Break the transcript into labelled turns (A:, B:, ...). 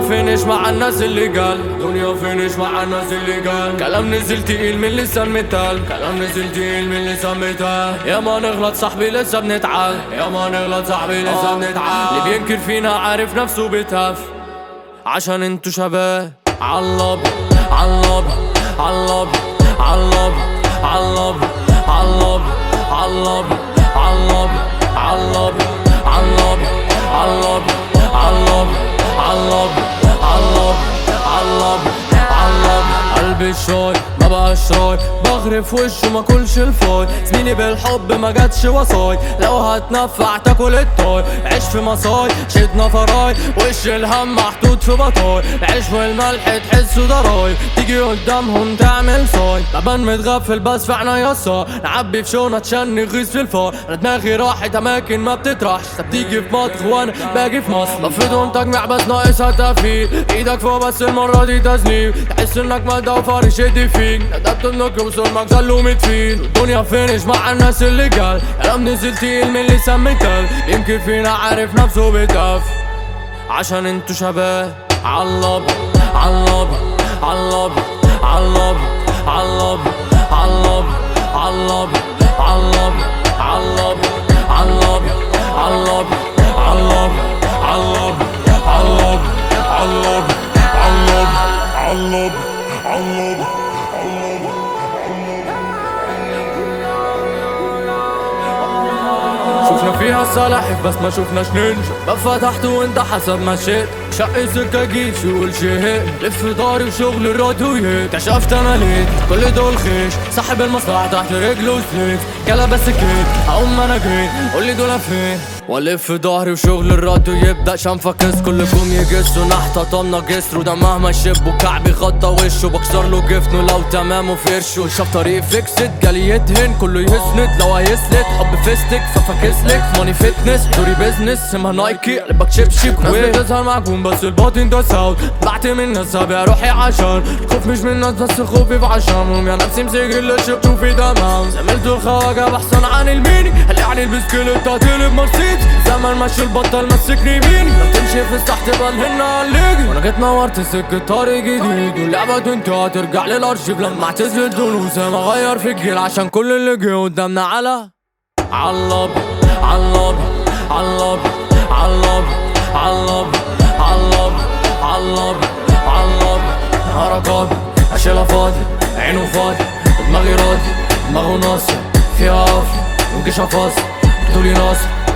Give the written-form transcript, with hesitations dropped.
A: دنيا فينش مع الناس اللي قال، دنيا فينش مع الناس اللي قال كلام نزل تقيل من لسان متال، كلام نزل تقيل من لسان متال. يا ما نغلط صاحبي لسه بنتعال، يا ما نغلط صاحبي لسه بنتعال. اللي بينكر فينا عارف نفسه بتهاف، عشان انتو شباب علب علب علب علب علب علب علب علب علب علب علب علب علب علب علب علب. قلبي الشاي ما بقاش راي، بغرف وشه ما كلش الفاي. زميلي بالحب ما جاتش وصاي، لو هتنفع تاكل الطاي. عيش في مصاي شدنا فراي، وش الهم محطوط في بطاي. العيش والملح تحسوا ضراي، تيجي قدامهم تعمل صاي. لبن متغفل بس في عنايا الصاي، نعبي في شونة عشان نغيظ في الفار. انا دماغي راحت اماكن ما بتطرحش، بتيجي في مطخ وانا باجي في مصر. بفرضهم تجميع بس ناقصها تفيل، ايدك فوق بس المرة دي تسنيم. تحس انك مادة وفارش يدي فيك، ندبت انك وصلمك زلو متفيل. الدنيا فينش مع الناس اللي قال، كلام نزل تقيل من لسان متال. يمكن فينا عارف نفسه بتاف، عشان انتو شباب علب علب علب علب علب علب علب علب علب علب علب علب علب علب علب علب علب. شوفنا فيها السلاحف بس ما شوفناش نينجا، باب فتحت وانت حسب ما شئت. شق سكة جيب شغل شهق، لف داري وشغل الراديو. كشفت انا ليك كل دول خيش، صاحب المصلحة تحت رجله سليك. كلا بس كيك اقوم انا جيت، قولي دول فين. والف ضهري وشغل الراديو يبدأ شنفكس. كلكم يجسوا نحت طمنا جسر، وده مهما يشب وكعبي غطى وشه. بكسر له جفنه لو تمام وفرشه. شاف طريق فيكسد جالي يدهن كله يسند، لو هيسلت حب فيستك ففاكسلك. ماني فتنس دوري بيزنس اسمها نايكي، قلبك شبشب وين تظهر معجون بس الباطن ده ساوت. بعت من الناس ابيع روحي عشان خوف مش من الناس بس خوفي في عشانهم. يا نفسي مسك اللي شفته في تمام، زميلت الخواجة بحسن عن الميني. هل يعني البسكليت هتقلب مرسيدس، زمن ماشي البطل مسكني بيني. لو تمشي في الساحة تبقى الهنا عالليجي، وانا جيت نورت سكة طريق جديد. واللعبة انت هترجع للارشيف لما اعتزل دروس. ما غير في الجيل عشان كل اللي جه قدامنا علب علب علب علب علب علب علب علب علب. حركات اشيلها فاضي، عينه فاضي، دماغي راضي، دماغه ناصر فيها عافية. وجيش فاصل بتقولي ناصر